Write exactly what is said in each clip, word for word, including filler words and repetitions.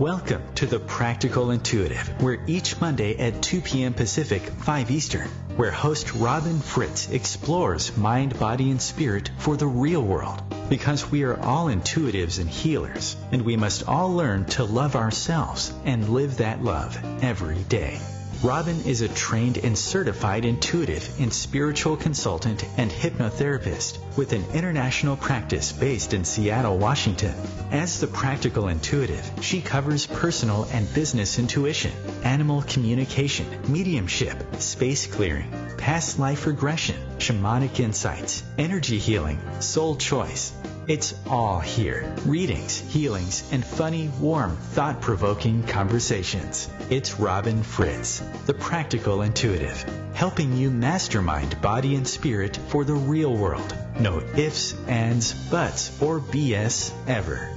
Welcome to The Practical Intuitive, where each Monday at two p.m. Pacific, five Eastern, where host Robin Fritz explores mind, body, and spirit for the real world. Because we are all intuitives and healers, and we must all learn to love ourselves and live that love every day. Robin is a trained and certified intuitive and spiritual consultant and hypnotherapist with an international practice based in Seattle, Washington. As the Practical Intuitive, she covers personal and business intuition, animal communication, mediumship, space clearing, past life regression, shamanic insights, energy healing, soul choice. It's all here. Readings, healings, and funny, warm, thought-provoking conversations. It's Robin Fritz, the Practical Intuitive, helping you mastermind body and spirit for the real world. No ifs, ands, buts, or B S ever.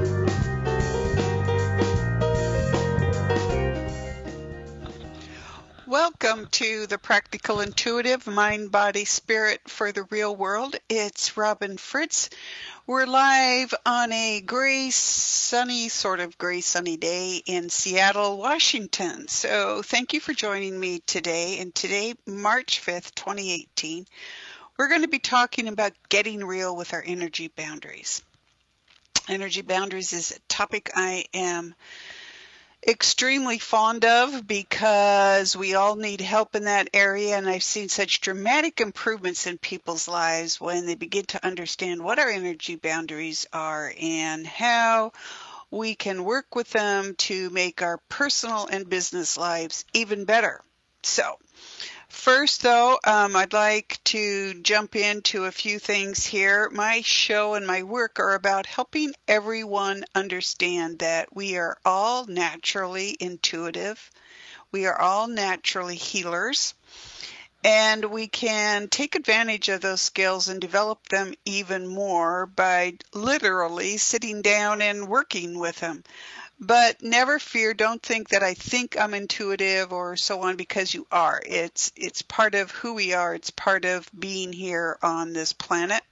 Welcome to the Practical Intuitive, Mind, Body, Spirit for the Real World. It's Robin Fritz. We're live on a gray, sunny, sort of gray, sunny day in Seattle, Washington. So thank you for joining me today. And today, March fifth, twenty eighteen, we're going to be talking about getting real with our energy boundaries. Energy boundaries is a topic I am extremely fond of because we all need help in that area, and I've seen such dramatic improvements in people's lives when they begin to understand what our energy boundaries are and how we can work with them to make our personal and business lives even better. So first, though, um, I'd like to jump into a few things here. My show and my work are about helping everyone understand that we are all naturally intuitive. We are all naturally healers. And we can take advantage of those skills and develop them even more by literally sitting down and working with them. But never fear, don't think that I think I'm intuitive or so on, because you are. It's it's part of who we are. It's part of being here on this planet.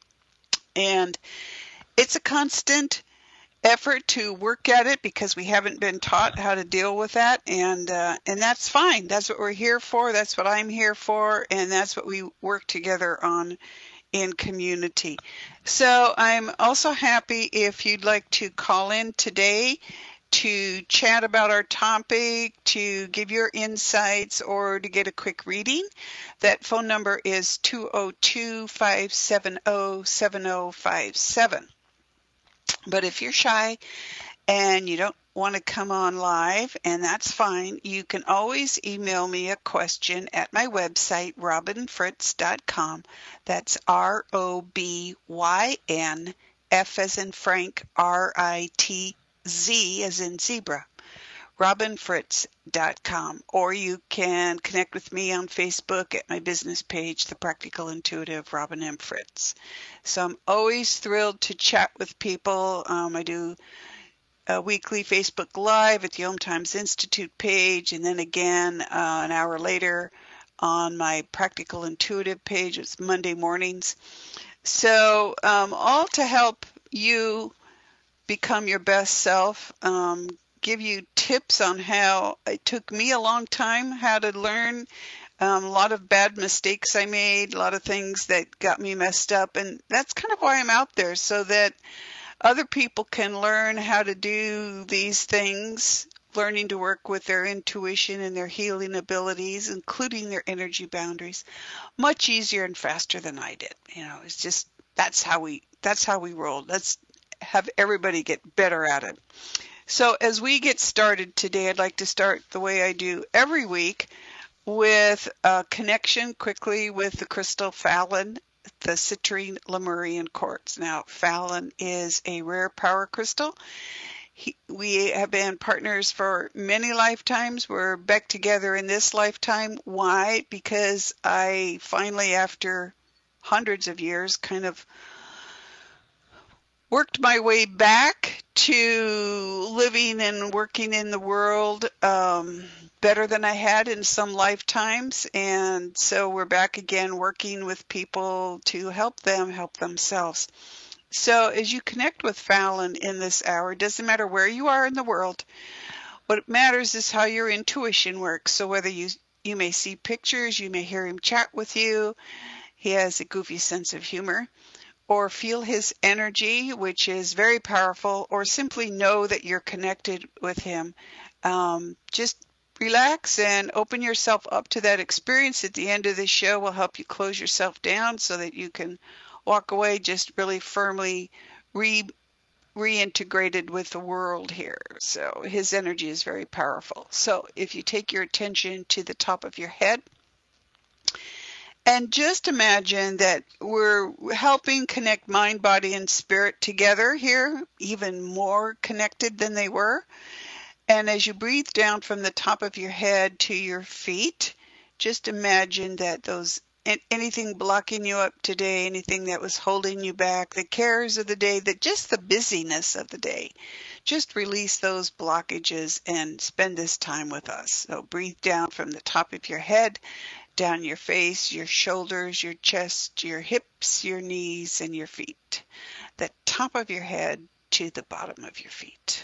And it's a constant effort to work at it because we haven't been taught how to deal with that. And uh, and that's fine. That's what we're here for. That's what I'm here for. And that's what we work together on in community. So I'm also happy if you'd like to call in today to chat about our topic, to give your insights, or to get a quick reading. That phone number is two oh two, five seven oh, seven oh five seven. But if you're shy and you don't want to come on live, and that's fine, you can always email me a question at my website, robin fritz dot com. That's R O B Y N, F as in Frank, R I T Z as in zebra, robin fritz dot com. Or you can connect with me on Facebook at my business page, The Practical Intuitive, Robin M. Fritz. So I'm always thrilled to chat with people. Um, I do a weekly Facebook Live at the Om Times Institute page, and then again uh, an hour later on my Practical Intuitive page. It's Monday mornings. So um, all to help you become your best self, um, give you tips on how it took me a long time how to learn. Um, a lot of bad mistakes I made, a lot of things that got me messed up, and that's kind of why I'm out there, so that other people can learn how to do these things, learning to work with their intuition and their healing abilities, including their energy boundaries, much easier and faster than I did. You know, it's just, that's how we, that's how we roll. Let's have everybody get better at it. So as we get started today, I'd like to start the way I do every week with a connection quickly with the crystal Fallon, the citrine Lemurian quartz. Now, Fallon is a rare power crystal. He, we have been partners for many lifetimes. We're back together in this lifetime. Why? Because I finally, after hundreds of years, kind of worked my way back to living and working in the world um, better than I had in some lifetimes. And so we're back again working with people to help them help themselves. So as you connect with Fallon in this hour, it doesn't matter where you are in the world. What matters is how your intuition works. So whether you you may see pictures, you may hear him chat with you, he has a goofy sense of humor, or feel his energy, which is very powerful, or simply know that you're connected with him. Um, just relax and open yourself up to that experience. At the end of the show, will help you close yourself down so that you can walk away just really firmly re reintegrated with the world here. So his energy is very powerful. So if you take your attention to the top of your head, and just imagine that we're helping connect mind, body, and spirit together here, even more connected than they were. And as you breathe down from the top of your head to your feet, just imagine that those anything blocking you up today, anything that was holding you back, the cares of the day, that just the busyness of the day, just release those blockages and spend this time with us. So breathe down from the top of your head, down your face, your shoulders, your chest, your hips, your knees, and your feet. The top of your head to the bottom of your feet.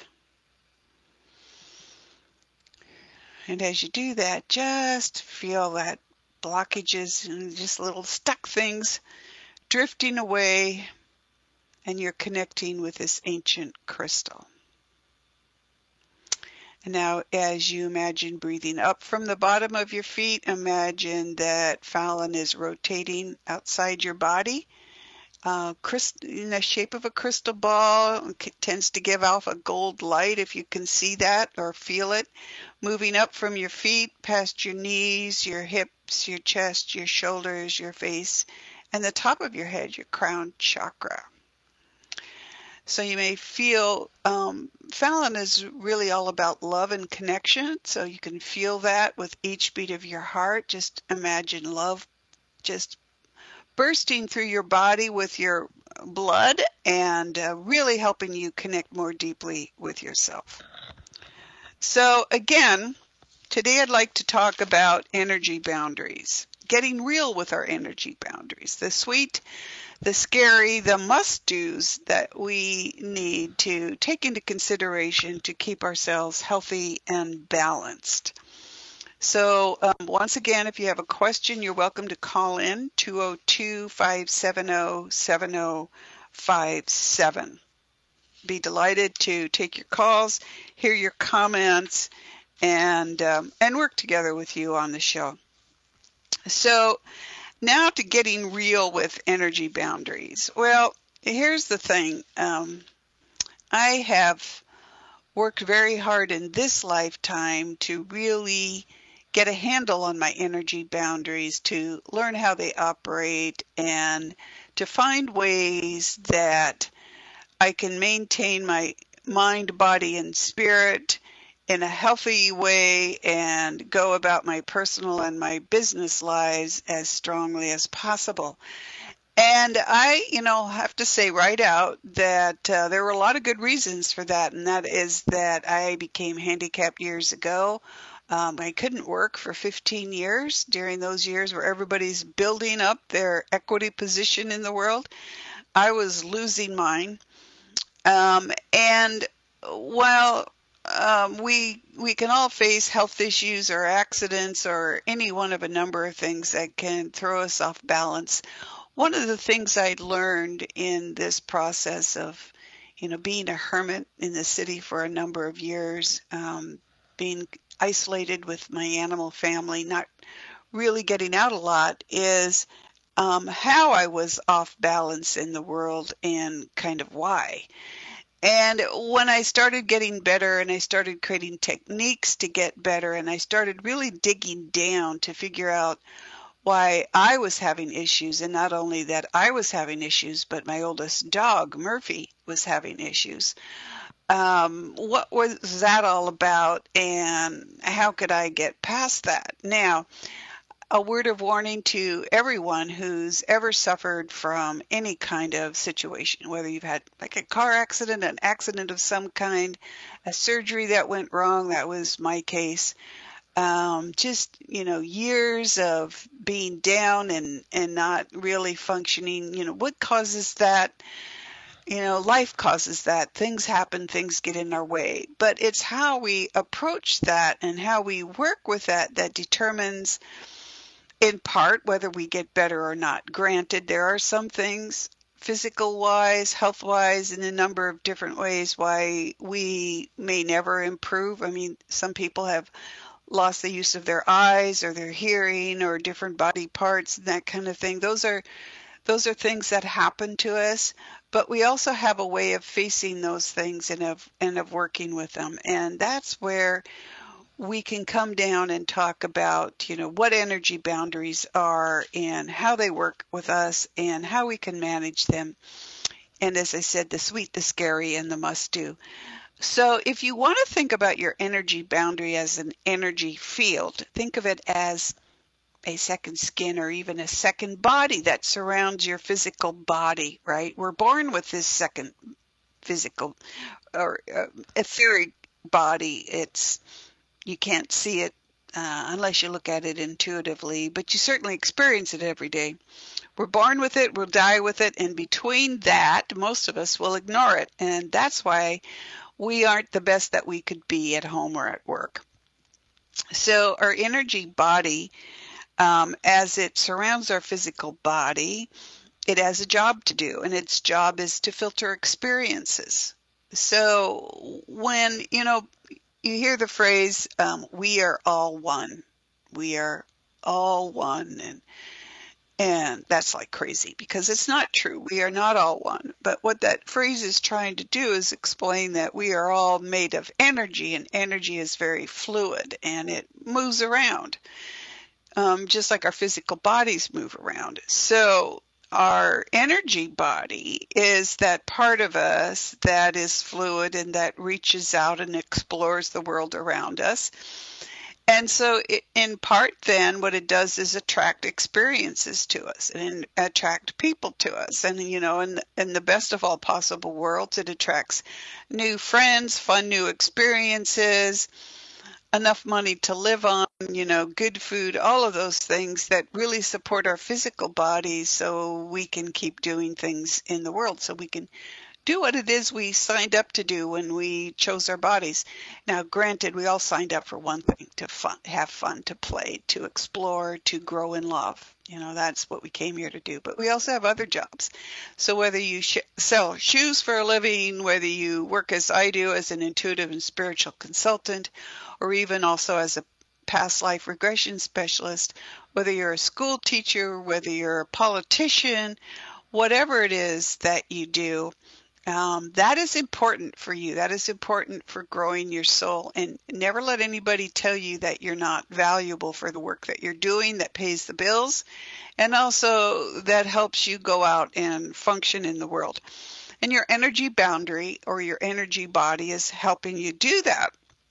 And as you do that, just feel that blockages and just little stuck things drifting away, and you're connecting with this ancient crystal. And now as you imagine breathing up from the bottom of your feet, imagine that Fallon is rotating outside your body. Uh, in the shape of a crystal ball, it tends to give off a gold light if you can see that or feel it. Moving up from your feet, past your knees, your hips, your chest, your shoulders, your face, and the top of your head, your crown chakra. So you may feel, um, Fallon is really all about love and connection. So you can feel that with each beat of your heart. Just imagine love just bursting through your body with your blood and uh, really helping you connect more deeply with yourself. So again, today I'd like to talk about energy boundaries, getting real with our energy boundaries, the sweet, the scary, the must-dos that we need to take into consideration to keep ourselves healthy and balanced. So um, once again, if you have a question, you're welcome to call in two oh two, five seven oh, seven oh five seven. Be delighted to take your calls, hear your comments, and um, and work together with you on the show. So now to getting real with energy boundaries. Well, here's the thing. Um, I have worked very hard in this lifetime to really get a handle on my energy boundaries, to learn how they operate, and to find ways that I can maintain my mind, body, and spirit in a healthy way and go about my personal and my business lives as strongly as possible. And I, you know, have to say right out that uh, there were a lot of good reasons for that, and that is that I became handicapped years ago. Um, I couldn't work for fifteen years during those years where everybody's building up their equity position in the world. I was losing mine. Um, and while um, we we can all face health issues or accidents or any one of a number of things that can throw us off balance, one of the things I learned in this process of, you know, being a hermit in the city for a number of years, um, being isolated with my animal family, not really getting out a lot, is um, how I was off balance in the world and kind of why. And when I started getting better and I started creating techniques to get better and I started really digging down to figure out why I was having issues, and not only that I was having issues, but my oldest dog, Murphy, was having issues. Um, what was that all about, and how could I get past that? Now, a word of warning to everyone who's ever suffered from any kind of situation, whether you've had like a car accident, an accident of some kind, a surgery that went wrong, that was my case. Um, just, you know, years of being down and, and not really functioning, you know, what causes that? You know, life causes that. Things happen, things get in our way. But it's how we approach that and how we work with that that determines, in part, whether we get better or not. Granted, there are some things, physical wise, health wise, in a number of different ways, why we may never improve. I mean, some people have lost the use of their eyes or their hearing or different body parts and that kind of thing. Those are those are things that happen to us, but we also have a way of facing those things and of and of working with them. And that's where we can come down and talk about, you know, what energy boundaries are and how they work with us and how we can manage them. And as I said, the sweet, the scary, and the must do. So if you want to think about your energy boundary as an energy field, think of it as a second skin or even a second body that surrounds your physical body, right? We're born with this second physical or uh, etheric body. It's You can't see it uh, unless you look at it intuitively, but you certainly experience it every day. We're born with it, we'll die with it, and between that, most of us will ignore it. And that's why we aren't the best that we could be at home or at work. So our energy body, um, as it surrounds our physical body, it has a job to do, and its job is to filter experiences. So when, you know, you hear the phrase, um, we are all one. We are all one. And and that's like crazy because it's not true. We are not all one. But what that phrase is trying to do is explain that we are all made of energy, and energy is very fluid and it moves around, um, just like our physical bodies move around. So our energy body is that part of us that is fluid and that reaches out and explores the world around us. And so it, in part then what it does is attract experiences to us and attract people to us. And, you know, in, in the best of all possible worlds, it attracts new friends, fun new experiences, enough money to live on, you know, good food, all of those things that really support our physical bodies so we can keep doing things in the world, so we can do what it is we signed up to do when we chose our bodies. Now, granted, we all signed up for one thing, to fun, have fun, to play, to explore, to grow in love. You know, that's what we came here to do. But we also have other jobs. So whether you sh- sell shoes for a living, whether you work as I do as an intuitive and spiritual consultant, or even also as a past life regression specialist, whether you're a school teacher, whether you're a politician, whatever it is that you do, Um, that is important for you. That is important for growing your soul. And never let anybody tell you that you're not valuable for the work that you're doing that pays the bills and also that helps you go out and function in the world. And your energy boundary or your energy body is helping you do that.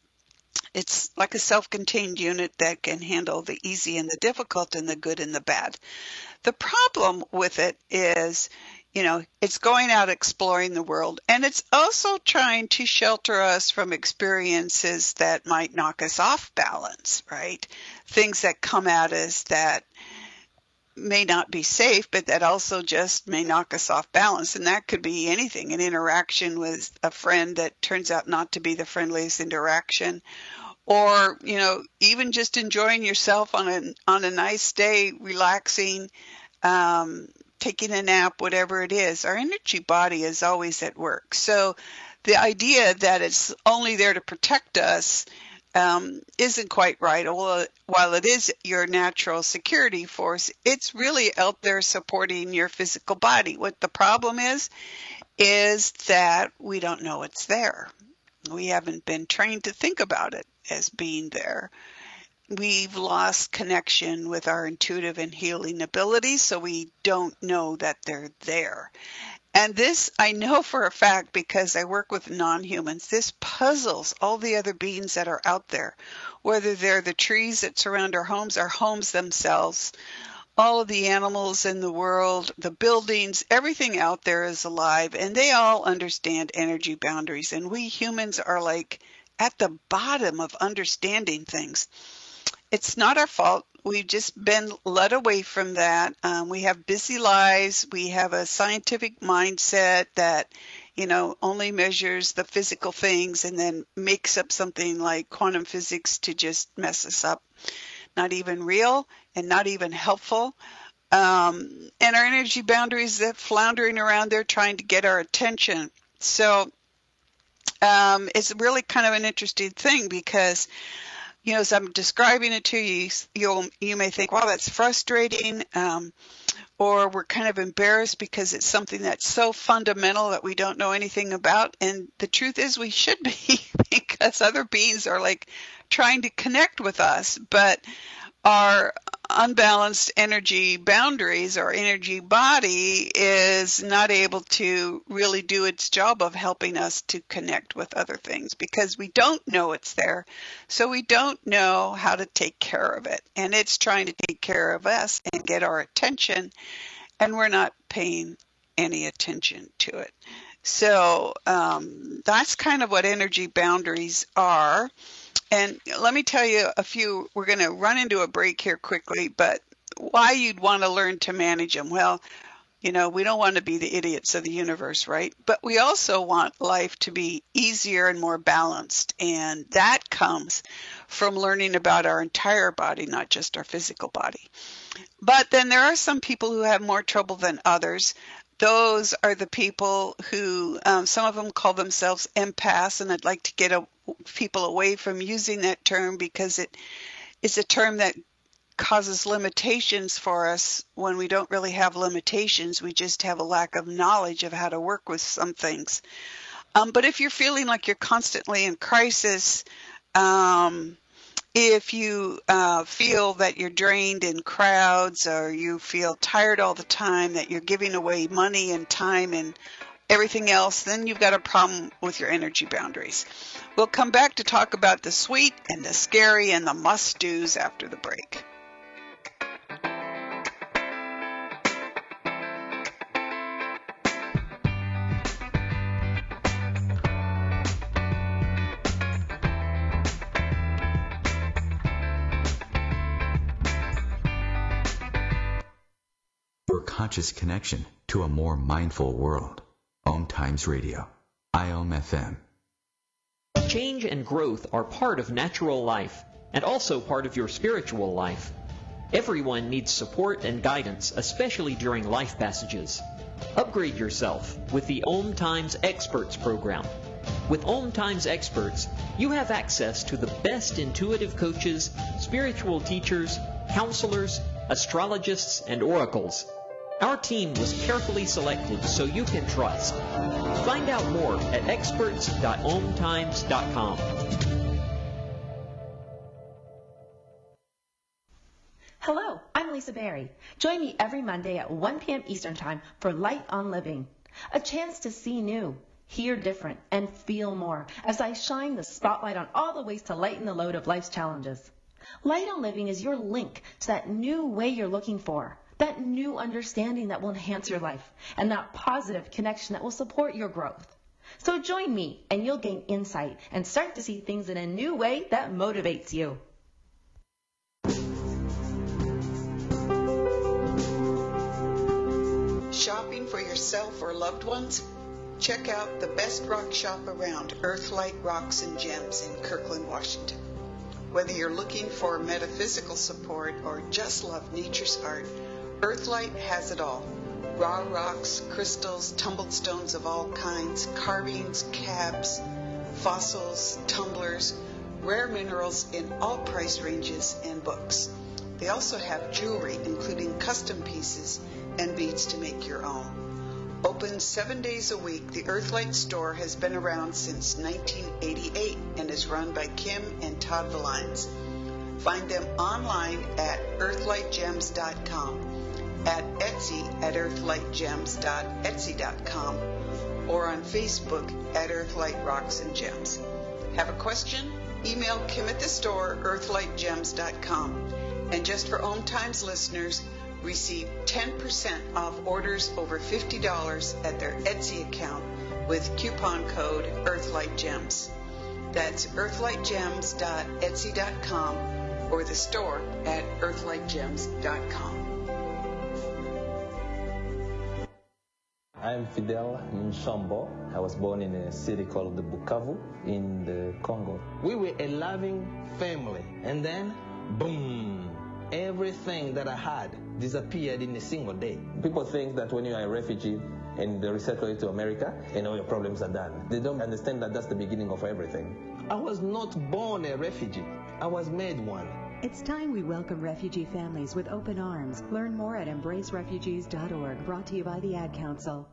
It's like a self-contained unit that can handle the easy and the difficult and the good and the bad. The problem with it is, you know, it's going out exploring the world, and it's also trying to shelter us from experiences that might knock us off balance, right? Things that come at us that may not be safe, but that also just may knock us off balance. And that could be anything, an interaction with a friend that turns out not to be the friendliest interaction, or, you know, even just enjoying yourself on a, on a nice day, relaxing, um, taking a nap, whatever it is. Our energy body is always at work. So the idea that it's only there to protect us um, isn't quite right. Well, while it is your natural security force, it's really out there supporting your physical body. What the problem is, is that we don't know it's there. We haven't been trained to think about it as being there. We've lost connection with our intuitive and healing abilities, so we don't know that they're there. And this I know for a fact because I work with non-humans. This puzzles all the other beings that are out there, whether they're the trees that surround our homes, our homes themselves, all of the animals in the world, the buildings, everything out there is alive, and they all understand energy boundaries. And we humans are like at the bottom of understanding things. It's not our fault. we've just been led away from that. Um, we have busy lives. We have a scientific mindset that, you know, only measures the physical things and then makes up something like quantum physics to just mess us up. Not even real and not even helpful. Um, and our energy boundaries that floundering around there trying to get our attention. So um, it's really kind of an interesting thing because, you know, as I'm describing it to you, you'll, you may think, wow, that's frustrating. Um, or we're kind of embarrassed because it's something that's so fundamental that we don't know anything about. And the truth is we should be, because other beings are like trying to connect with us, but our unbalanced energy boundaries, our energy body is not able to really do its job of helping us to connect with other things because we don't know it's there. So we don't know how to take care of it. And it's trying to take care of us and get our attention, and we're not paying any attention to it. So um, that's kind of what energy boundaries are. And let me tell you a few, we're going to run into a break here quickly, but why you'd want to learn to manage them. Well, you know, we don't want to be the idiots of the universe, right? But we also want life to be easier and more balanced. And that comes from learning about our entire body, not just our physical body. But then there are some people who have more trouble than others. Those are the people who, um, some of them call themselves empaths, and I'd like to get a, people away from using that term because it is a term that causes limitations for us when we don't really have limitations. We just have a lack of knowledge of how to work with some things. Um, but if you're feeling like you're constantly in crisis, um, if you uh, feel that you're drained in crowds, or you feel tired all the time, that you're giving away money and time and everything else, then you've got a problem with your energy boundaries. We'll come back to talk about the sweet and the scary and the must-dos after the break. Conscious connection to a more mindful world. Om Times Radio, I O M F M. Change and growth are part of natural life and also part of your spiritual life. Everyone needs support and guidance, especially during life passages. Upgrade yourself with the Om Times Experts program. With Om Times Experts, you have access to the best intuitive coaches, spiritual teachers, counselors, astrologists, and oracles. Our team was carefully selected so you can trust. Find out more at experts dot om times dot com. Hello, I'm Lisa Berry. Join me every Monday at one p.m. Eastern Time for Light on Living, a chance to see new, hear different, and feel more as I shine the spotlight on all the ways to lighten the load of life's challenges. Light on Living is your link to that new way you're looking for, that new understanding that will enhance your life, and that positive connection that will support your growth. So join me and you'll gain insight and start to see things in a new way that motivates you. Shopping for yourself or loved ones? Check out the best rock shop around, Earthlight Rocks and Gems in Kirkland, Washington. Whether you're looking for metaphysical support or just love nature's art, Earthlight has it all. Raw rocks, crystals, tumbled stones of all kinds, carvings, cabs, fossils, tumblers, rare minerals in all price ranges, and books. They also have jewelry, including custom pieces and beads to make your own. Open seven days a week, the Earthlight store has been around since nineteen eighty-eight and is run by Kim and Todd Valines. Find them online at earthlight gems dot com, at Etsy at earthlight gems dot etsy dot com, or on Facebook at Earthlight Rocks and Gems. Have a question? Email Kim at the store, earthlight gems dot com. And just for Om Times listeners, receive ten percent off orders over fifty dollars at their Etsy account with coupon code EarthlightGems. That's earthlight gems dot etsy dot com or the store at earthlight gems dot com. I'm Fidel Nshambo. I was born in a city called the Bukavu in the Congo. We were a loving family, and then, boom, everything that I had disappeared in a single day. People think that when you are a refugee and they resettle you to America, and all your problems are done. They don't understand that that's the beginning of everything. I was not born a refugee. I was made one. It's time we welcome refugee families with open arms. Learn more at embrace refugees dot org, brought to you by the Ad Council.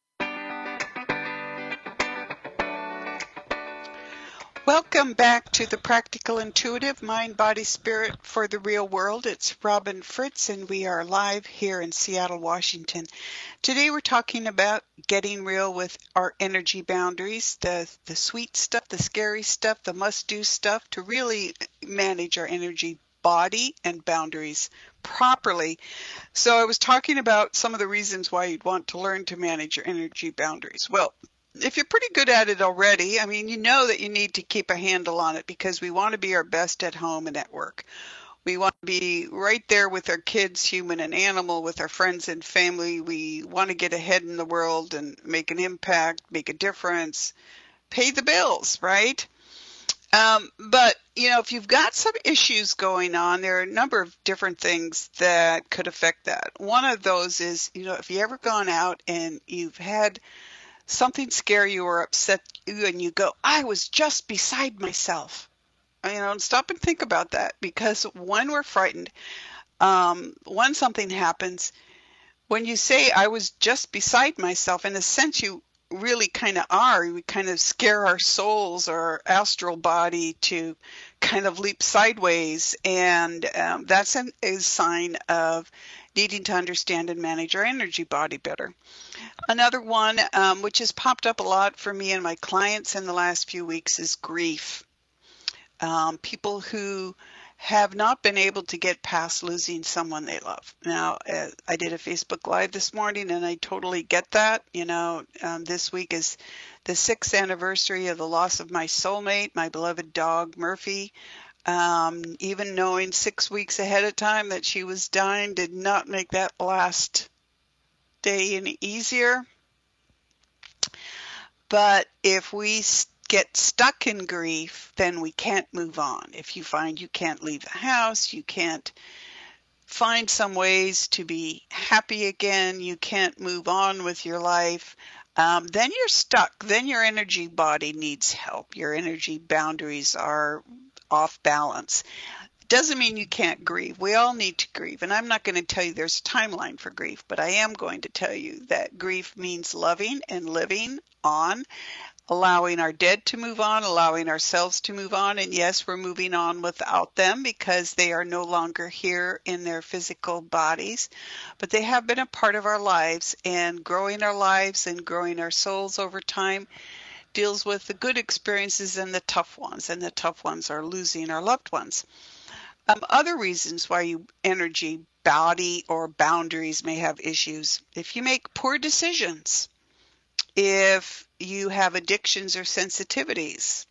Welcome back to the Practical Intuitive Mind, Body, Spirit for the Real World. It's Robin Fritz, and we are live here in Seattle, Washington. Today we're talking about getting real with our energy boundaries, the, the sweet stuff, the scary stuff, the must-do stuff to really manage our energy body and boundaries properly. So I was talking about some of the reasons why you'd want to learn to manage your energy boundaries. Well, if you're pretty good at it already, I mean, you know that you need to keep a handle on it because we want to be our best at home and at work. We want to be right there with our kids, human and animal, with our friends and family. We want to get ahead in the world and make an impact, make a difference, pay the bills, right? Um, but, you know, if you've got some issues going on, there are a number of different things that could affect that. One of those is, you know, if you ever gone out and you've had something scare you or upset you and you go, I was just beside myself. You know, and stop and think about that, because when we're frightened, um, when something happens, when you say I was just beside myself, in a sense you really kind of are. We kind of scare our souls or our astral body to kind of leap sideways, and um, that's an, a sign of needing to understand and manage our energy body better. Another one, um, which has popped up a lot for me and my clients in the last few weeks, is grief. Um, people who have not been able to get past losing someone they love. Now, uh, I did a Facebook Live this morning, and I totally get that. You know, um, this week is the sixth anniversary of the loss of my soulmate, my beloved dog, Murphy. Um, even knowing six weeks ahead of time that she was dying did not make that last day any easier. But if we get stuck in grief, then we can't move on. If you find you can't leave the house, you can't find some ways to be happy again, you can't move on with your life, um, then you're stuck. Then your energy body needs help. Your energy boundaries are off balance. It doesn't mean you can't grieve. We all need to grieve. And I'm not going to tell you there's a timeline for grief, but I am going to tell you that grief means loving and living on, allowing our dead to move on, allowing ourselves to move on. And yes, we're moving on without them because they are no longer here in their physical bodies, but they have been a part of our lives, and growing our lives and growing our souls over time deals with the good experiences and the tough ones, and the tough ones are losing our loved ones. Um, other reasons why you energy body or boundaries may have issues: if you make poor decisions, if you have addictions or sensitivities,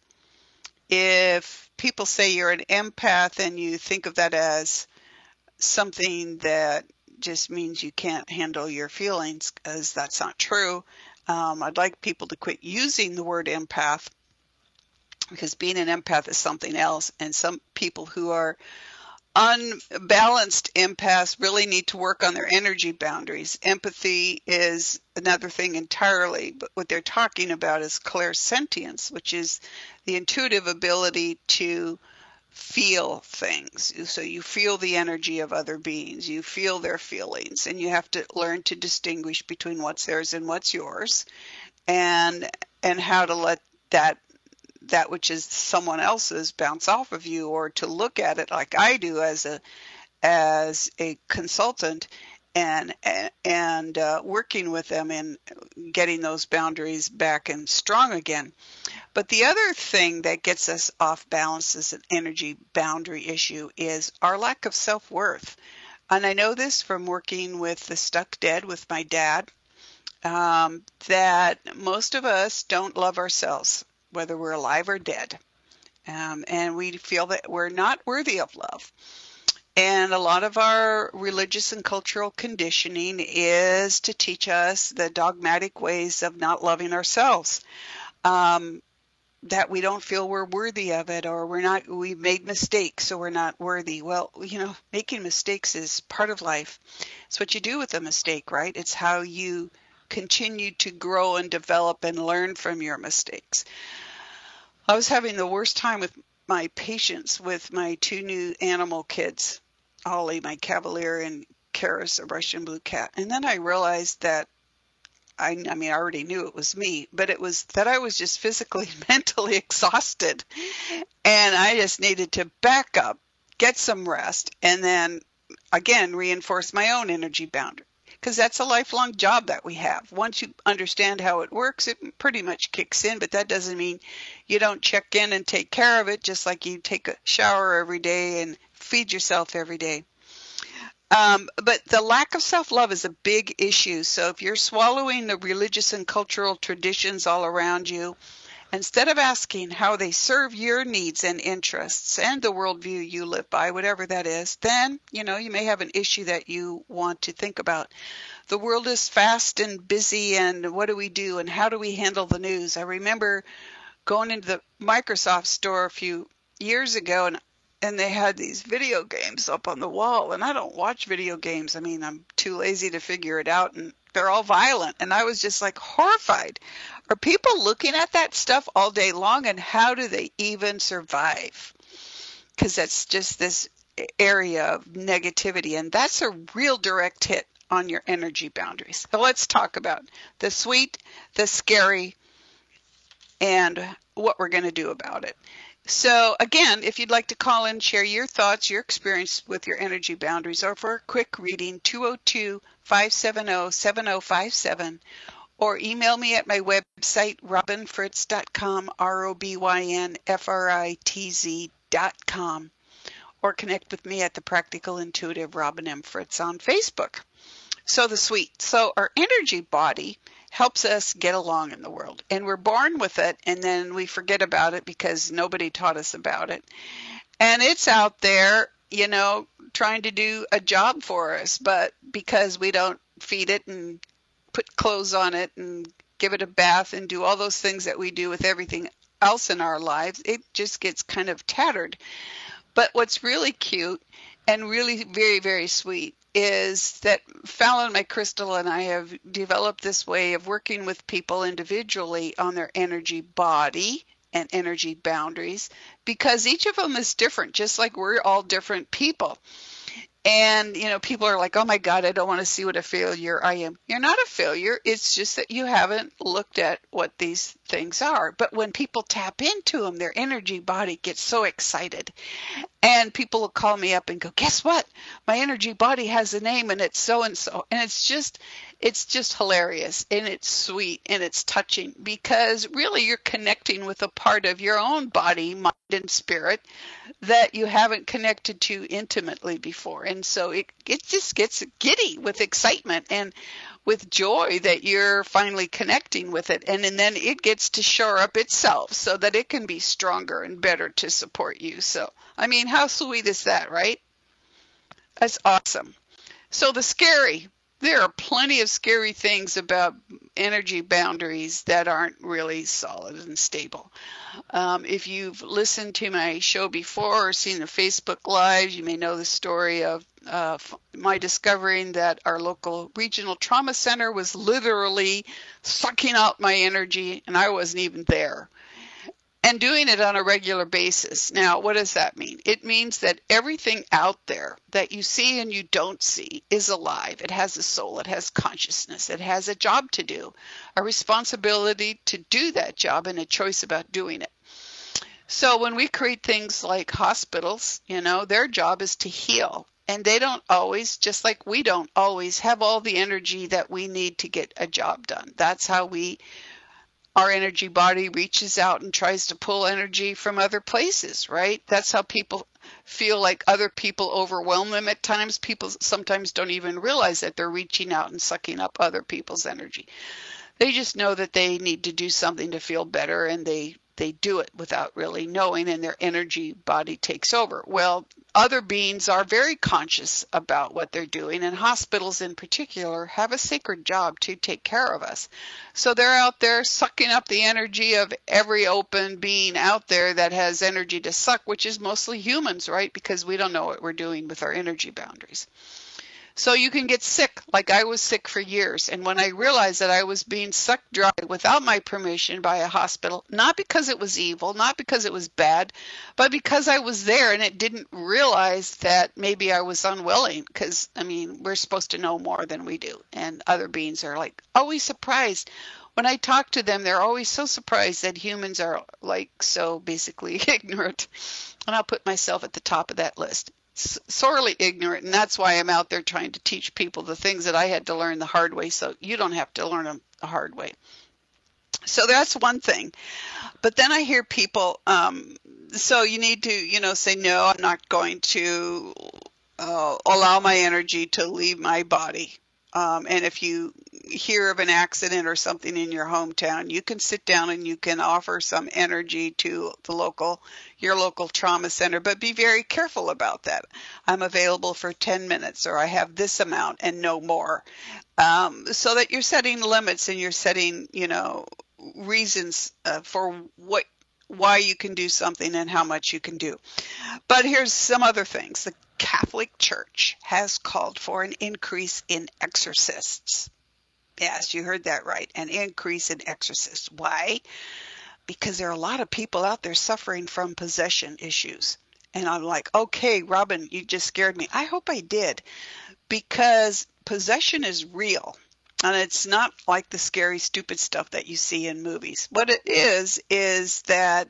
if people say you're an empath and you think of that as something that just means you can't handle your feelings, because that's not true. Um, I'd like people to quit using the word empath, because being an empath is something else, and some people who are unbalanced empaths really need to work on their energy boundaries. Empathy is another thing entirely, but what they're talking about is clairsentience, which is the intuitive ability to feel things. So you feel the energy of other beings, you feel their feelings, and you have to learn to distinguish between what's theirs and what's yours, and and how to let that that which is someone else's bounce off of you, or to look at it like I do as a as a consultant, and and uh, working with them in getting those boundaries back and strong again. But the other thing that gets us off balance as an energy boundary issue is our lack of self-worth. And I know this from working with the stuck dead with my dad, um, that most of us don't love ourselves, whether we're alive or dead. Um, and we feel that we're not worthy of love. And a lot of our religious and cultural conditioning is to teach us the dogmatic ways of not loving ourselves. Um, that we don't feel we're worthy of it, or we're not, we made mistakes, so we're not worthy. Well, you know, making mistakes is part of life. It's what you do with a mistake, right? It's how you continue to grow and develop and learn from your mistakes. I was having the worst time with my patients with my two new animal kids, Ollie, my Cavalier, and Karis, a Russian blue cat. And then I realized that I, I mean, I already knew it was me, but it was that I was just physically and mentally exhausted. And I just needed to back up, get some rest, and then again reinforce my own energy boundary. Because that's a lifelong job that we have. Once you understand how it works, it pretty much kicks in, but that doesn't mean you don't check in and take care of it, just like you take a shower every day and feed yourself every day. Um, but the lack of self-love is a big issue. So if you're swallowing the religious and cultural traditions all around you, instead of asking how they serve your needs and interests and the worldview you live by, whatever that is, then, you know, you may have an issue that you want to think about. The world is fast and busy, and what do we do, and how do we handle the news? I remember going into the Microsoft store a few years ago, and and they had these video games up on the wall, and I don't watch video games. I mean, I'm too lazy to figure it out, and they're all violent, and I was just like horrified. Are people looking at that stuff all day long, and how do they even survive? Because that's just this area of negativity, and that's a real direct hit on your energy boundaries. So let's talk about the sweet, the scary, and what we're going to do about it. So again, if you'd like to call in, share your thoughts, your experience with your energy boundaries, or for a quick reading, two oh two, five seven oh, seven oh five seven, or email me at my website, robin fritz dot com, R O B Y N F R I T Z dot com, or connect with me at the Practical Intuitive Robin M. Fritz on Facebook. So the sweet. So our energy body helps us get along in the world, and we're born with it, and then we forget about it because nobody taught us about it. And it's out there, you know, trying to do a job for us, but because we don't feed it and put clothes on it and give it a bath and do all those things that we do with everything else in our lives, it just gets kind of tattered. But what's really cute and really very, very sweet is that Fallon, my crystal, and I have developed this way of working with people individually on their energy body and energy boundaries, because each of them is different, just like we're all different people. And, you know, people are like, oh my God, I don't want to see what a failure I am. You're not a failure. It's just that you haven't looked at what these things are. But when people tap into them, their energy body gets so excited. And people will call me up and go, guess what? My energy body has a name, and it's so-and-so. And it's just, it's just hilarious, and it's sweet, and it's touching, because really you're connecting with a part of your own body, mind, and spirit that you haven't connected to intimately before. And so it, it just gets giddy with excitement and with joy that you're finally connecting with it. And, and then it gets to shore up itself so that it can be stronger and better to support you. So, I mean, how sweet is that, right? That's awesome. So the scary, there are plenty of scary things about energy boundaries that aren't really solid and stable. Um, if you've listened to my show before or seen the Facebook Live, you may know the story of uh, my discovering that our local regional trauma center was literally sucking out my energy, and I wasn't even there. And doing it on a regular basis. Now, what does that mean? It means that everything out there that you see and you don't see is alive. It has a soul. It has consciousness. It has a job to do, a responsibility to do that job, and a choice about doing it. So when we create things like hospitals, you know, their job is to heal. And they don't always, just like we don't always, have all the energy that we need to get a job done. That's how we our energy body reaches out and tries to pull energy from other places, right? That's how people feel like other people overwhelm them at times. People sometimes don't even realize that they're reaching out and sucking up other people's energy. They just know that they need to do something to feel better, and they they do it without really knowing, and their energy body takes over. Well, other beings are very conscious about what they're doing, and hospitals in particular have a sacred job to take care of us. So they're out there sucking up the energy of every open being out there that has energy to suck, which is mostly humans, right? Because we don't know what we're doing with our energy boundaries. So you can get sick, like I was sick for years. And when I realized that I was being sucked dry without my permission by a hospital, not because it was evil, not because it was bad, but because I was there and it didn't realize that maybe I was unwilling. Because, I mean, we're supposed to know more than we do. And other beings are like always surprised. When I talk to them, they're always so surprised that humans are like so basically ignorant. And I'll put myself at the top of that list. Sorely ignorant, and that's why I'm out there trying to teach people the things that I had to learn the hard way, so you don't have to learn them the hard way. So that's one thing. But then I hear people, um, so you need to, you know, say, no, I'm not going to uh, allow my energy to leave my body. Um, and if you hear of an accident or something in your hometown, you can sit down and you can offer some energy to the local, your local trauma center, but be very careful about that. I'm available for ten minutes, or I have this amount and no more. Um, so that you're setting limits and you're setting, you know, reasons uh, for what, why you can do something and how much you can do. But here's some other things. The Catholic Church has called for an increase in exorcists. Yes, you heard that right, an increase in exorcists. Why? Because there are a lot of people out there suffering from possession issues. And I'm like, okay, Robin, you just scared me. I hope I did, because possession is real. And it's not like the scary, stupid stuff that you see in movies. What it is, is that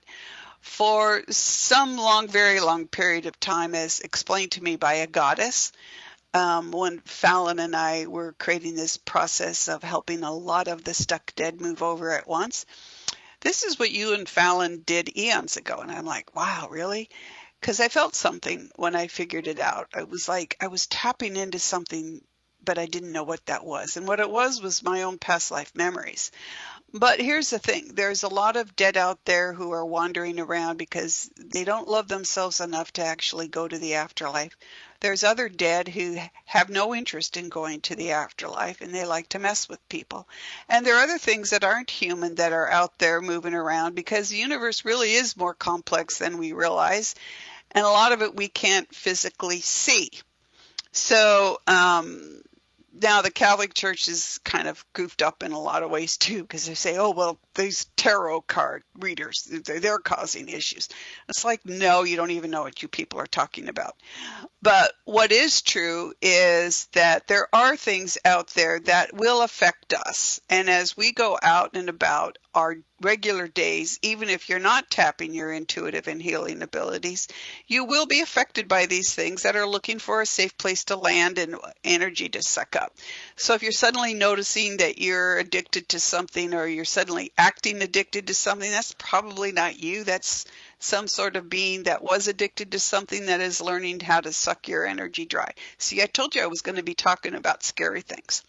for some long, very long period of time, as explained to me by a goddess, um, when Fallon and I were creating this process of helping a lot of the stuck dead move over at once, this is what you and Fallon did eons ago. And I'm like, wow, really? Because I felt something when I figured it out. It was like I was tapping into something, but I didn't know what that was. And what it was was my own past life memories. But here's the thing. There's a lot of dead out there who are wandering around because they don't love themselves enough to actually go to the afterlife. There's other dead who have no interest in going to the afterlife, and they like to mess with people. And there are other things that aren't human that are out there moving around, because the universe really is more complex than we realize. And a lot of it we can't physically see. So, um, now the Catholic Church is kind of goofed up in a lot of ways too, because they say, oh, well, these tarot card readers, they're causing issues. It's like, no, you don't even know what you people are talking about. But what is true is that there are things out there that will affect us. And as we go out and about our regular days, even if you're not tapping your intuitive and healing abilities, you will be affected by these things that are looking for a safe place to land and energy to suck up. So if you're suddenly noticing that you're addicted to something, or you're suddenly acting addicted to something, that's probably not you. That's some sort of being that was addicted to something that is learning how to suck your energy dry. See, I told you I was going to be talking about scary things.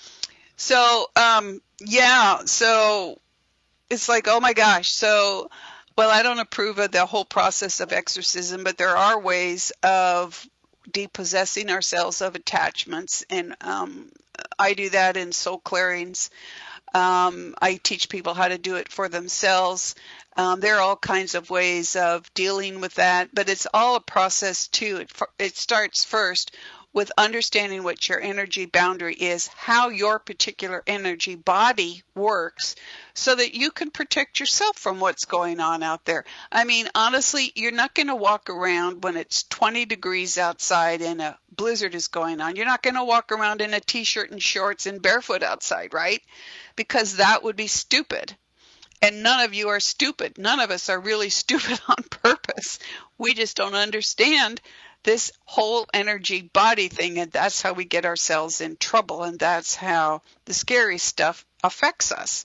So, um, yeah, so it's like, oh my gosh. So, well, I don't approve of the whole process of exorcism, but there are ways of depossessing ourselves of attachments. And um, I do that in soul clearings. Um, I teach people how to do it for themselves. Um, there are all kinds of ways of dealing with that, but it's all a process too. It, it starts first with understanding what your energy boundary is, how your particular energy body works, so that you can protect yourself from what's going on out there. I mean, honestly, you're not going to walk around when it's twenty degrees outside and a blizzard is going on. You're not going to walk around in a t-shirt and shorts and barefoot outside, right? Because that would be stupid. And none of you are stupid. None of us are really stupid on purpose. We just don't understand this whole energy body thing, and that's how we get ourselves in trouble, and that's how the scary stuff affects us.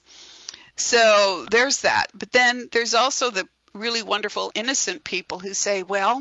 So there's that. But then there's also the really wonderful, innocent people who say, well,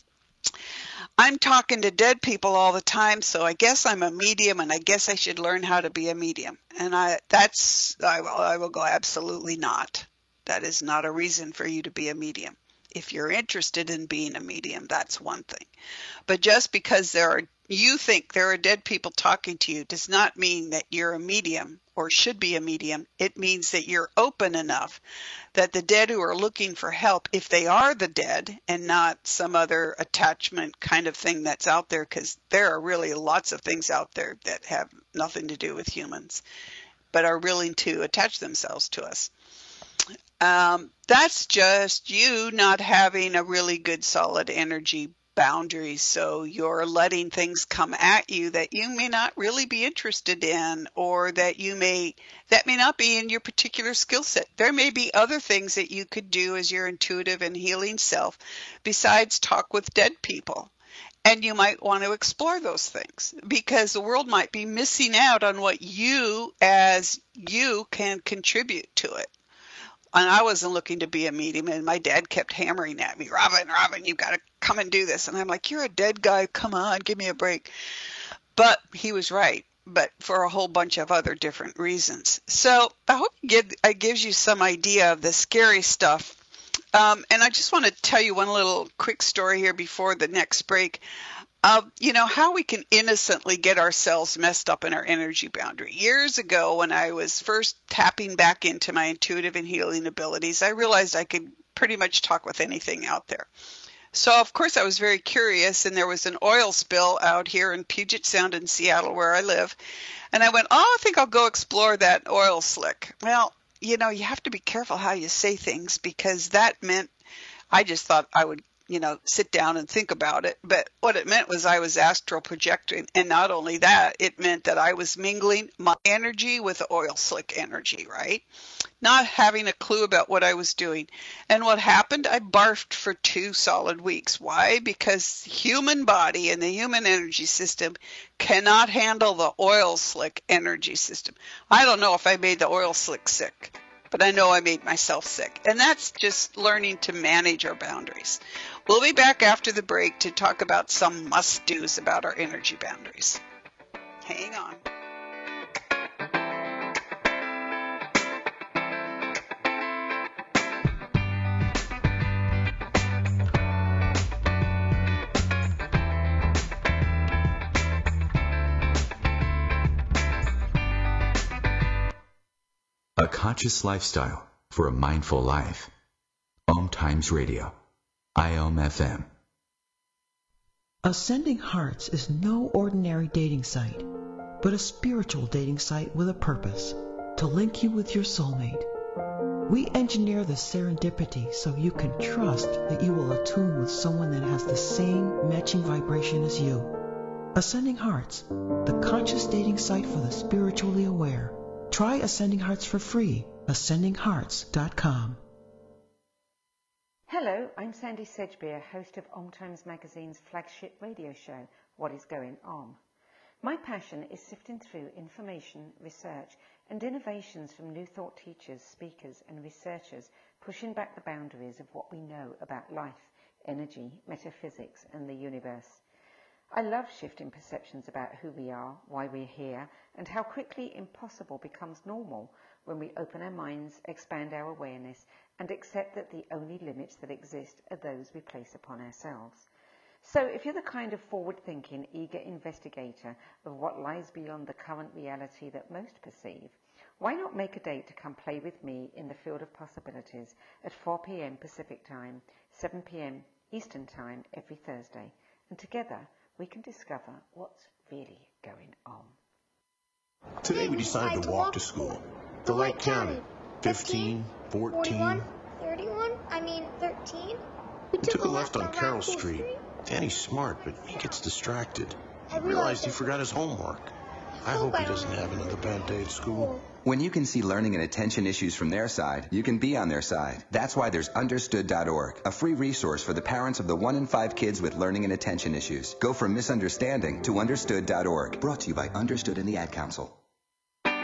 I'm talking to dead people all the time, so I guess I'm a medium, and I guess I should learn how to be a medium. And I that's I will, I will go, absolutely not. That is not a reason for you to be a medium. If you're interested in being a medium, that's one thing. But just because there are, you think there are dead people talking to you does not mean that you're a medium or should be a medium. It means that you're open enough that the dead who are looking for help, if they are the dead and not some other attachment kind of thing that's out there, because there are really lots of things out there that have nothing to do with humans, but are willing to attach themselves to us. Um, that's just you not having a really good solid energy boundary. So you're letting things come at you that you may not really be interested in, or that you may, that may not be in your particular skill set. There may be other things that you could do as your intuitive and healing self besides talk with dead people. And you might want to explore those things because the world might be missing out on what you as you can contribute to it. And I wasn't looking to be a medium, and my dad kept hammering at me, Robin, Robin, you've got to come and do this. And I'm like, you're a dead guy. Come on, give me a break. But he was right, but for a whole bunch of other different reasons. So I hope it gives you some idea of the scary stuff. Um, and I just want to tell you one little quick story here before the next break. Uh, you know, how we can innocently get ourselves messed up in our energy boundary. Years ago, when I was first tapping back into my intuitive and healing abilities, I realized I could pretty much talk with anything out there. So, of course, I was very curious, and there was an oil spill out here in Puget Sound in Seattle where I live. And I went, oh, I think I'll go explore that oil slick. Well, you know, you have to be careful how you say things, because that meant I just thought I would, you know, sit down and think about it. But what it meant was I was astral projecting. And not only that, it meant that I was mingling my energy with the oil slick energy, right? Not having a clue about what I was doing. And what happened? I barfed for two solid weeks. Why? Because the human body and the human energy system cannot handle the oil slick energy system. I don't know if I made the oil slick sick, but I know I made myself sick. And that's just learning to manage our boundaries. We'll be back after the break to talk about some must-dos about our energy boundaries. Hang on. A conscious lifestyle for a mindful life. Om Times Radio. I O M F M. Ascending Hearts is no ordinary dating site, but a spiritual dating site with a purpose, to link you with your soulmate. We engineer the serendipity so you can trust that you will attune with someone that has the same matching vibration as you. Ascending Hearts, the conscious dating site for the spiritually aware. Try Ascending Hearts for free. ascending hearts dot com. Hello, I'm Sandy Sedgbeer, host of Om Times Magazine's flagship radio show, What is Going On? My passion is sifting through information, research, and innovations from new thought teachers, speakers, and researchers pushing back the boundaries of what we know about life, energy, metaphysics, and the universe. I love shifting perceptions about who we are, why we're here, and how quickly impossible becomes normal when we open our minds, expand our awareness, and accept that the only limits that exist are those we place upon ourselves. So if you're the kind of forward-thinking, eager investigator of what lies beyond the current reality that most perceive, why not make a date to come play with me in the field of possibilities at four p.m. Pacific Time, seven p.m. Eastern Time every Thursday, and together we can discover what's really going on. Today we decided to walk to school. The light counted. fifteen, fourteen. thirty-one? I mean, thirteen? We took a left on Carroll Street. Danny's smart, but he gets distracted. He realized he forgot his homework. I hope he doesn't have another bad day at school. When you can see learning and attention issues from their side, you can be on their side. That's why there's understood dot org, a free resource for the parents of the one in five kids with learning and attention issues. Go from misunderstanding to understood dot org. Brought to you by Understood and the Ad Council.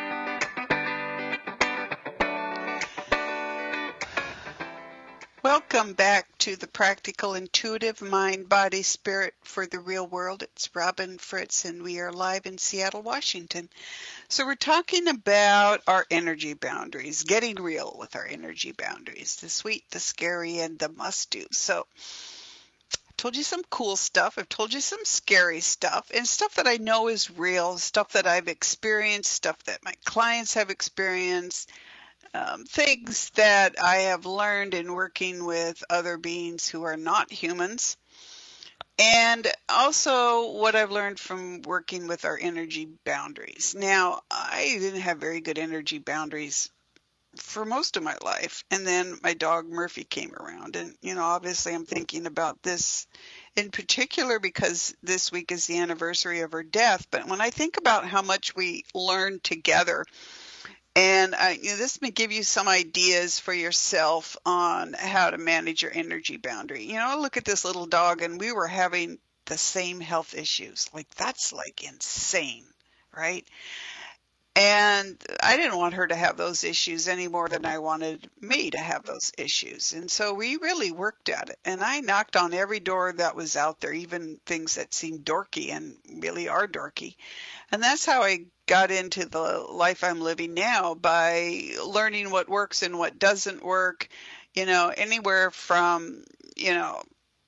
Welcome Welcome back to the Practical Intuitive Mind, Body, Spirit for the Real World. It's Robin Fritz, and we are live in Seattle, Washington. So we're talking about our energy boundaries, getting real with our energy boundaries, the sweet, the scary, and the must-do. So I've told you some cool stuff. I've told you some scary stuff, and stuff that I know is real, stuff that I've experienced, stuff that my clients have experienced. Um, things that I have learned in working with other beings who are not humans, and also what I've learned from working with our energy boundaries. Now, I didn't have very good energy boundaries for most of my life, and then my dog Murphy came around, and, you know, obviously I'm thinking about this in particular because this week is the anniversary of her death, but when I think about how much we learned together, and uh, you know, this may give you some ideas for yourself on how to manage your energy boundary. You know, I look at this little dog and we were having the same health issues. Like, that's like insane, right? And I didn't want her to have those issues any more than I wanted me to have those issues. And so we really worked at it. And I knocked on every door that was out there, even things that seemed dorky and really are dorky. And that's how I got into the life I'm living now, by learning what works and what doesn't work, you know, anywhere from, you know,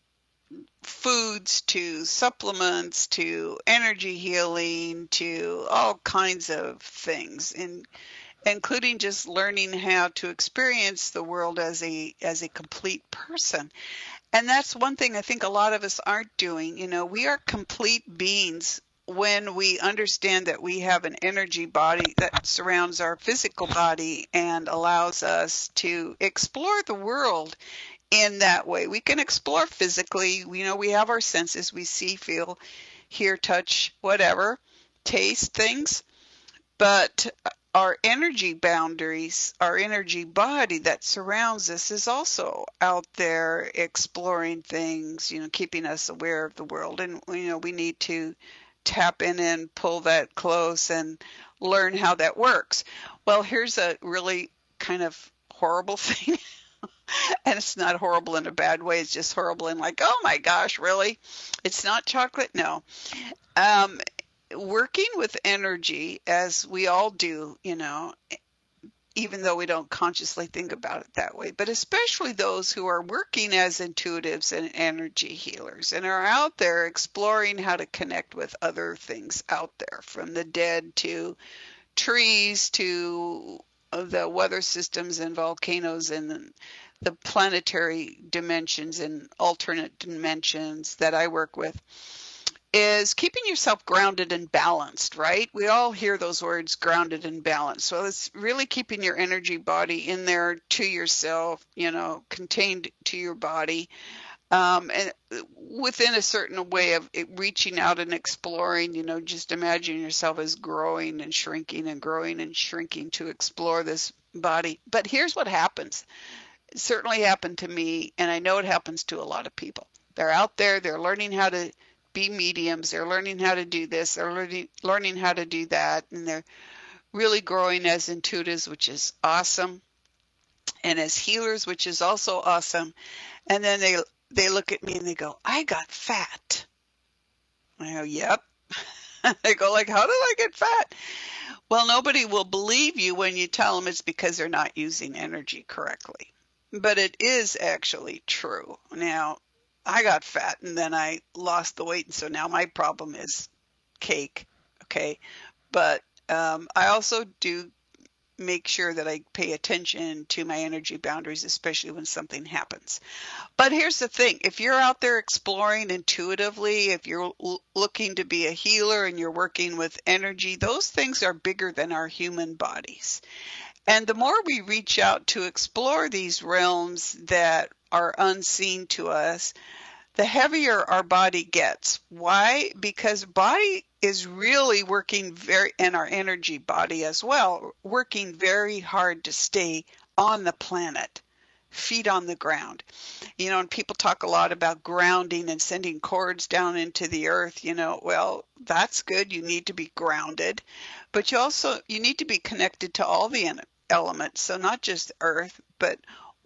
foods to supplements to energy healing to all kinds of things, and including just learning how to experience the world as a as a complete person. And that's one thing I think a lot of us aren't doing. You know, we are complete beings when we understand that we have an energy body that surrounds our physical body and allows us to explore the world in that way. We can explore physically. You know, we have our senses. We see, feel, hear, touch, whatever, taste things. But our energy boundaries, our energy body that surrounds us is also out there exploring things, you know, keeping us aware of the world. And, you know, we need to tap in and pull that close and learn how that works. Well, here's a really kind of horrible thing. And it's not horrible in a bad way. It's just horrible in like, oh my gosh, really? It's not chocolate? No. Um, working with energy, as we all do, you know, even though we don't consciously think about it that way, but especially those who are working as intuitives and energy healers and are out there exploring how to connect with other things out there, from the dead to trees to the weather systems and volcanoes and the planetary dimensions and alternate dimensions that I work with, is keeping yourself grounded and balanced, right? We all hear those words, grounded and balanced. So it's really keeping your energy body in there to yourself, you know, contained to your body, um, and within a certain way of it, reaching out and exploring, you know, just imagine yourself as growing and shrinking and growing and shrinking to explore this body. But here's what happens. It certainly happened to me, and I know it happens to a lot of people. They're out there, they're learning how to be mediums, they're learning how to do this, they're learning, learning how to do that, and they're really growing as intuitives, which is awesome, and as healers, which is also awesome. And then they they look at me and they go, I got fat. I go, yep. They go like, how did I get fat? Well, nobody will believe you when you tell them it's because they're not using energy correctly. But it is actually true. Now, I got fat and then I lost the weight, and so now my problem is cake, okay? But um, I also do make sure that I pay attention to my energy boundaries, especially when something happens. But here's the thing. If you're out there exploring intuitively, if you're l- looking to be a healer and you're working with energy, those things are bigger than our human bodies. And the more we reach out to explore these realms that are unseen to us, the heavier our body gets. Why? Because body is really working very, and our energy body as well, working very hard to stay on the planet, feet on the ground. You know, and people talk a lot about grounding and sending cords down into the earth, you know, well, that's good. You need to be grounded, but you also, you need to be connected to all the elements. So not just earth, but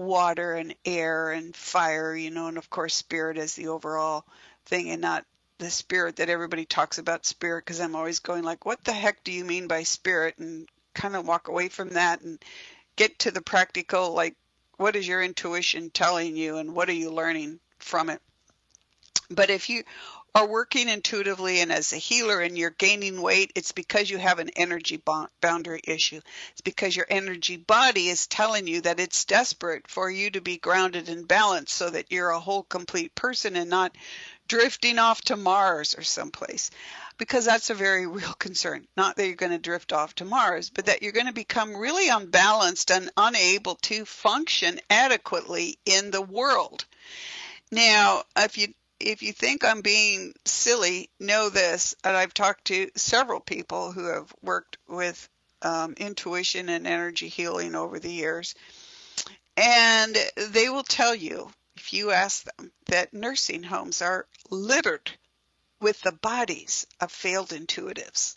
water and air and fire, you know, and of course spirit as the overall thing, and not the spirit that everybody talks about spirit, because I'm always going like, what the heck do you mean by spirit? And kind of walk away from that and get to the practical, like, what is your intuition telling you and what are you learning from it? But if you are working intuitively and as a healer and you're gaining weight, it's because you have an energy boundary issue. It's because your energy body is telling you that it's desperate for you to be grounded and balanced so that you're a whole, complete person and not drifting off to Mars or someplace. Because that's a very real concern. Not that you're going to drift off to Mars, but that you're going to become really unbalanced and unable to function adequately in the world. Now, if you If you think I'm being silly, know this, and I've talked to several people who have worked with um, intuition and energy healing over the years, and they will tell you, if you ask them, that nursing homes are littered with the bodies of failed intuitives.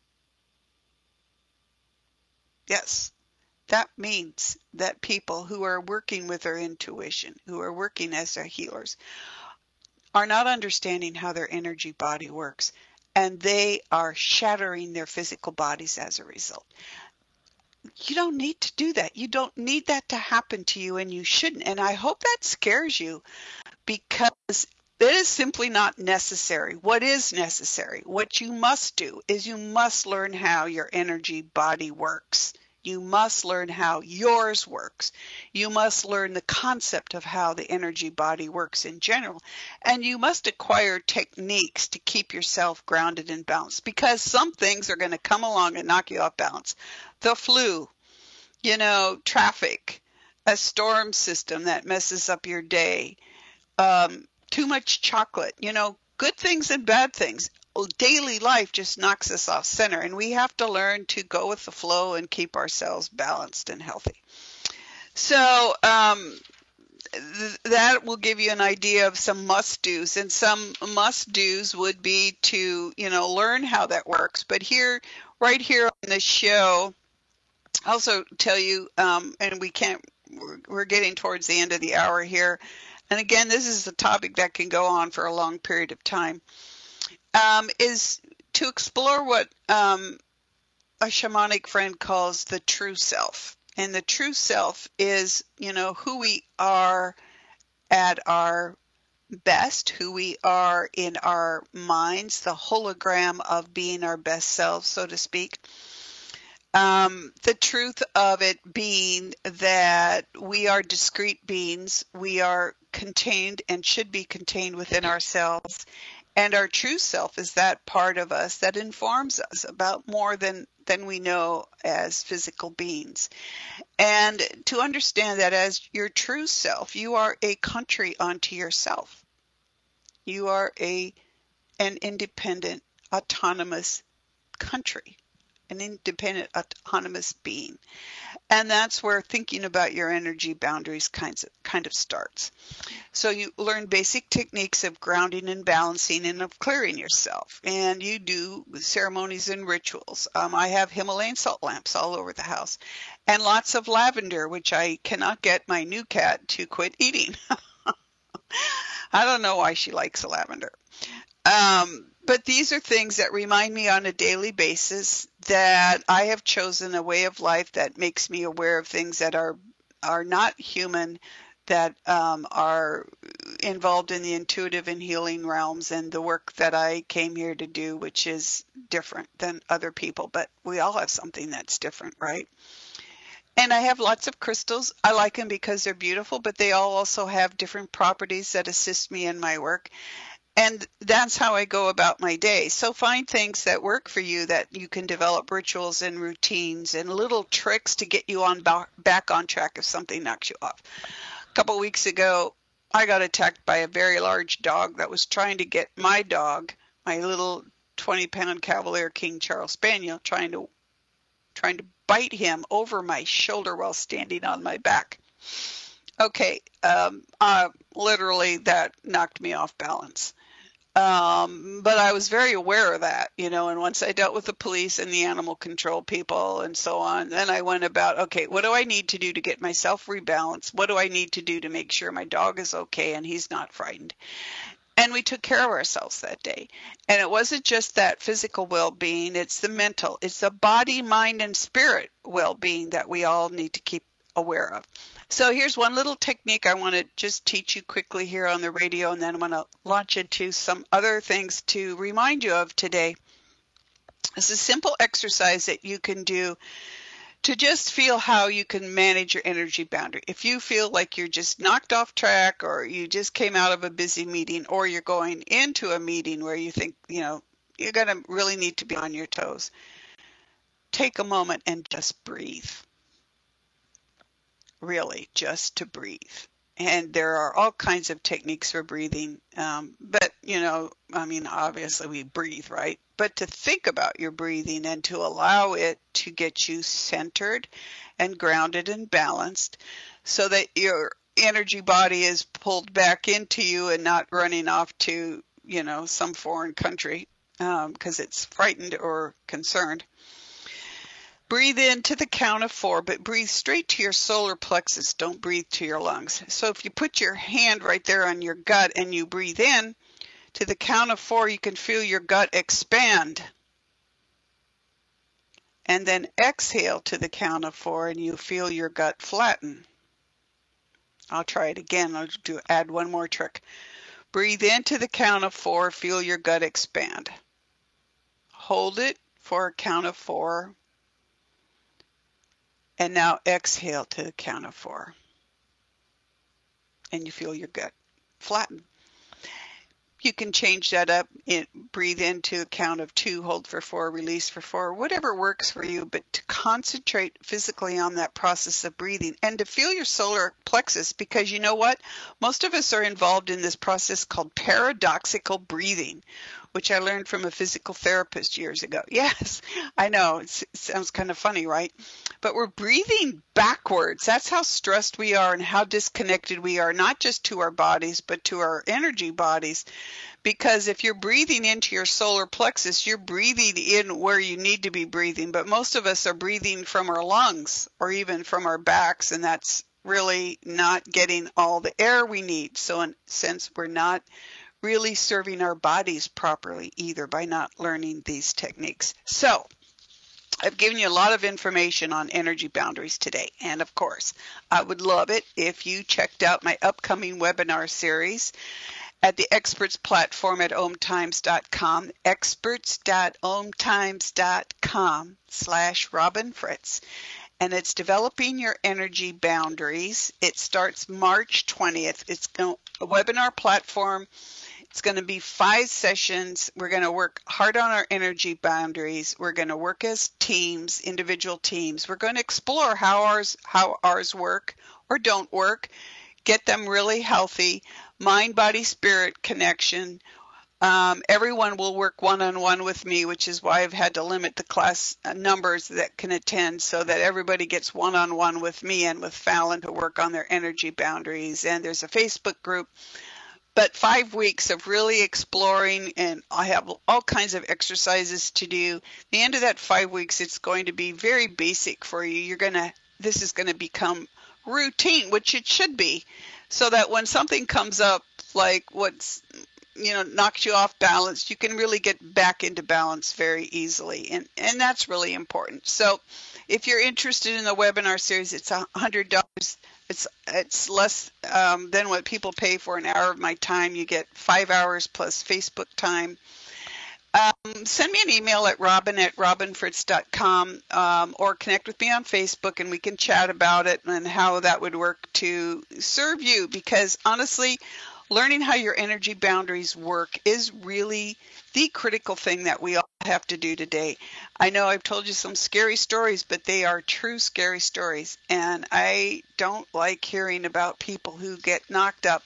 Yes, that means that people who are working with their intuition, who are working as their healers, are not understanding how their energy body works, and they are shattering their physical bodies as a result. You don't need to do that. You don't need that to happen to you, and you shouldn't. And I hope that scares you, because it is simply not necessary. What is necessary? What you must do is you must learn how your energy body works. You must learn how yours works. You must learn the concept of how the energy body works in general. And you must acquire techniques to keep yourself grounded and balanced, because some things are going to come along and knock you off balance. The flu, you know, traffic, a storm system that messes up your day, um, too much chocolate, you know, good things and bad things. Daily life just knocks us off center, and we have to learn to go with the flow and keep ourselves balanced and healthy. So um, th- that will give you an idea of some must-dos, and some must-dos would be to, you know, learn how that works. But here, right here on this show, I'll also tell you, um, and we can't, we're, we're getting towards the end of the hour here, and again, this is a topic that can go on for a long period of time. Um, is to explore what um, a shamanic friend calls the true self. And the true self is, you know, who we are at our best, who we are in our minds, the hologram of being our best selves, so to speak. Um, the truth of it being that we are discrete beings, we are contained and should be contained within ourselves. And our true self is that part of us that informs us about more than, than we know as physical beings. And to understand that as your true self, you are a country unto yourself. You are a an independent, autonomous country, an independent, autonomous being. And that's where thinking about your energy boundaries kinds of, kind of starts. So you learn basic techniques of grounding and balancing and of clearing yourself. And you do ceremonies and rituals. Um, I have Himalayan salt lamps all over the house. And lots of lavender, which I cannot get my new cat to quit eating. I don't know why she likes the lavender. Um, but these are things that remind me on a daily basis that I have chosen a way of life that makes me aware of things that are are not human, that um, are involved in the intuitive and healing realms and the work that I came here to do, which is different than other people. But we all have something that's different, right? And I have lots of crystals. I like them because they're beautiful, but they all also have different properties that assist me in my work. And that's how I go about my day. So find things that work for you, that you can develop rituals and routines and little tricks to get you on back on track if something knocks you off. A couple weeks ago, I got attacked by a very large dog that was trying to get my dog, my little twenty pound Cavalier King Charles Spaniel, trying to trying to bite him over my shoulder while standing on my back. Okay, um, uh, literally that knocked me off balance. Um, but I was very aware of that, you know, and once I dealt with the police and the animal control people and so on, then I went about, okay, what do I need to do to get myself rebalanced? What do I need to do to make sure my dog is okay and he's not frightened? And we took care of ourselves that day. And it wasn't just that physical well-being, it's the mental, it's the body, mind, and spirit well-being that we all need to keep aware of. So here's one little technique I want to just teach you quickly here on the radio, and then I'm going to launch into some other things to remind you of today. It's a simple exercise that you can do to just feel how you can manage your energy boundary. If you feel like you're just knocked off track, or you just came out of a busy meeting, or you're going into a meeting where you think, you know, you're going to really need to be on your toes, take a moment and just breathe. Really, just to breathe. And there are all kinds of techniques for breathing. Um, but, you know, I mean, obviously we breathe, right? But to think about your breathing and to allow it to get you centered and grounded and balanced so that your energy body is pulled back into you and not running off to, you know, some foreign country because um, it's frightened or concerned. Breathe in to the count of four, but breathe straight to your solar plexus. Don't breathe to your lungs. So if you put your hand right there on your gut and you breathe in, to the count of four, you can feel your gut expand. And then exhale to the count of four, and you feel your gut flatten. I'll try it again. I'll do add one more trick. Breathe in to the count of four, feel your gut expand. Hold it for a count of four. And now exhale to the count of four. And you feel your gut flatten. You can change that up. In, breathe into a count of two, hold for four, release for four, whatever works for you. But to concentrate physically on that process of breathing and to feel your solar plexus, because you know what? Most of us are involved in this process called paradoxical breathing, which I learned from a physical therapist years ago. Yes, I know, it's, it sounds kind of funny, right? But we're breathing backwards. That's how stressed we are and how disconnected we are, not just to our bodies, but to our energy bodies. Because if you're breathing into your solar plexus, you're breathing in where you need to be breathing. But most of us are breathing from our lungs or even from our backs, and that's really not getting all the air we need. So in a sense, we're not really serving our bodies properly either by not learning these techniques. So I've given you a lot of information on energy boundaries today. And of course, I would love it if you checked out my upcoming webinar series at the Experts platform at om times dot com, experts dot om times dot com slash Robin Fritz. And it's Developing Your Energy Boundaries. It starts March twentieth. It's a webinar platform. It's going to be five sessions. We're going to work hard on our energy boundaries. We're going to work as teams, individual teams. We're going to explore how ours, how ours work or don't work, get them really healthy, mind, body, spirit connection. Um, everyone will work one-on-one with me, which is why I've had to limit the class numbers that can attend so that everybody gets one-on-one with me and with Fallon to work on their energy boundaries. And there's a Facebook group. But five weeks of really exploring, and I have all kinds of exercises to do. At the end of that five weeks, it's going to be very basic for you. You're going to, this is going to become routine, which it should be, so that when something comes up, like what's, you know, knocks you off balance, you can really get back into balance very easily. And, and that's really important. So if you're interested in the webinar series, it's one hundred dollars. It's it's less um, than what people pay for an hour of my time. You get five hours plus Facebook time. Um, send me an email at robin at robin fritz dot com um, or connect with me on Facebook, and we can chat about it and how that would work to serve you. Because honestly, learning how your energy boundaries work is really the critical thing that we all have to do today. I know I've told you some scary stories, but they are true scary stories. And I don't like hearing about people who get knocked up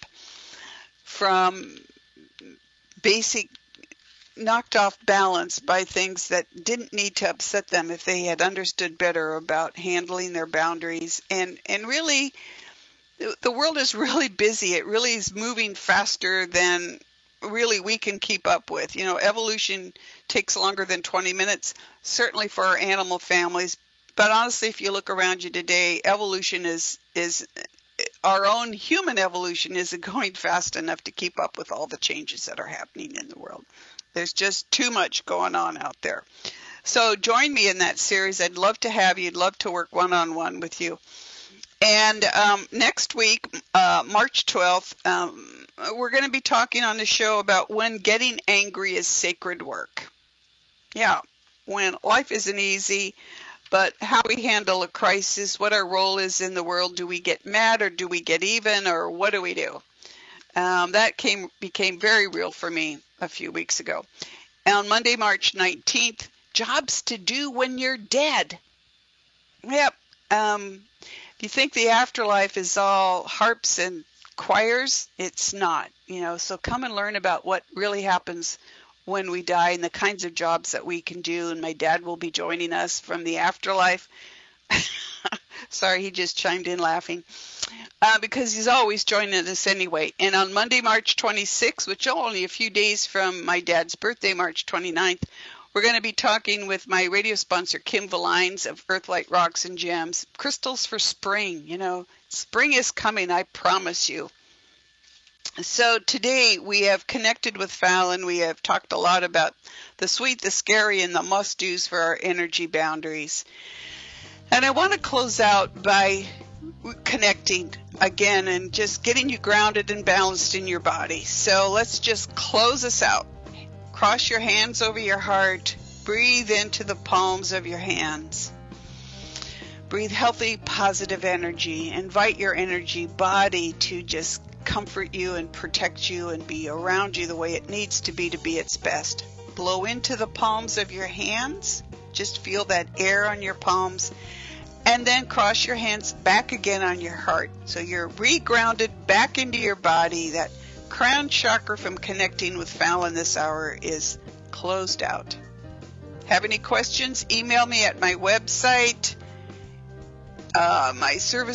from basic, knocked off balance by things that didn't need to upset them if they had understood better about handling their boundaries. And, and really, the world is really busy. It really is moving faster than really we can keep up with. You know, evolution takes longer than twenty minutes, certainly for our animal families. But honestly, if you look around you today, evolution is is our own human evolution isn't going fast enough to keep up with all the changes that are happening in the world. There's just too much going on out there. So join me in that series. I'd love to have you. I'd love to work one-on-one with you. And um, next week, uh, March twelfth, um, we're going to be talking on the show about when getting angry is sacred work. Yeah, when life isn't easy, but how we handle a crisis, what our role is in the world. Do we get mad or do we get even, or what do we do? Um, that came became very real for me a few weeks ago. And on Monday, March nineteenth, jobs to do when you're dead. Yep. Um, if you think the afterlife is all harps and choirs, it's not. You know, so come and learn about what really happens when we die and the kinds of jobs that we can do. And my dad will be joining us from the afterlife. Sorry, he just chimed in laughing. Uh, because he's always joining us anyway. And on Monday, March twenty-sixth, which is only a few days from my dad's birthday, March twenty-ninth, we're going to be talking with my radio sponsor, Kim Valines of Earthlight Rocks and Gems. Crystals for spring. You know, spring is coming, I promise you. So today we have connected with Fallon. We have talked a lot about the sweet, the scary, and the must-dos for our energy boundaries. And I want to close out by connecting again and just getting you grounded and balanced in your body. So let's just close us out. Cross your hands over your heart. Breathe into the palms of your hands. Breathe healthy, positive energy. Invite your energy body to just comfort you and protect you and be around you the way it needs to be to be its best. Blow into the palms of your hands. Just feel that air on your palms. And then cross your hands back again on your heart. So you're re-grounded back into your body. That crown chakra from connecting with Fallon this hour is closed out. Have any questions? Email me at my website. Uh, my service